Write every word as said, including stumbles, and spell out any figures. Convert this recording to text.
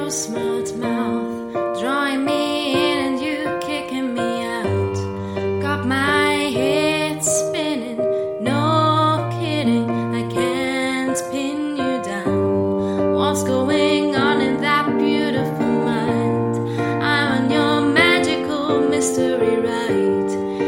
your smart mouth, drawing me in and you kicking me out. Got my head spinning, no kidding, I can't pin you down. What's going on in that beautiful mind? I'm on your magical mystery ride.